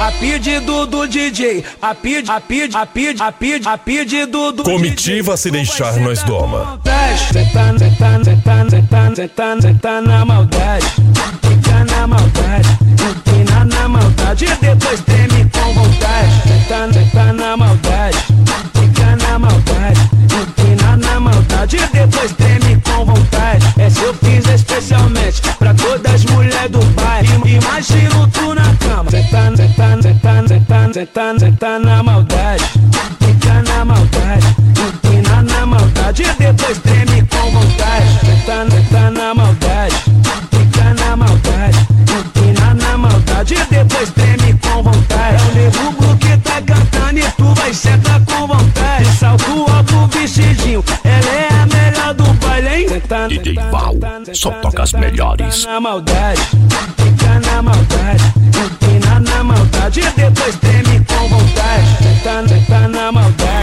A pedido do DJ, a pedido do Comitiva se deixar nós doma. Senta na maldade, fica na maldade, empina na maldade, depois treme com vontade. Senta na maldade, fica na maldade, empina na maldade, depois treme com vontade. Essa eu fiz especialmente pra todas as mulheres do bairro. Imagino tu na cama. Senta na maldade, fica na maldade, empina na maldade, depois treme com vontade. Senta na maldade, fica na maldade, empina na maldade, depois treme com vontade. É o Nego Blue que tá cantando e tu vai sentar com vontade. Salto alto, vestidinho, ela é a melhor do baile, hein? DJ Val, só toca as melhores. Na maldade, fica na maldade, empina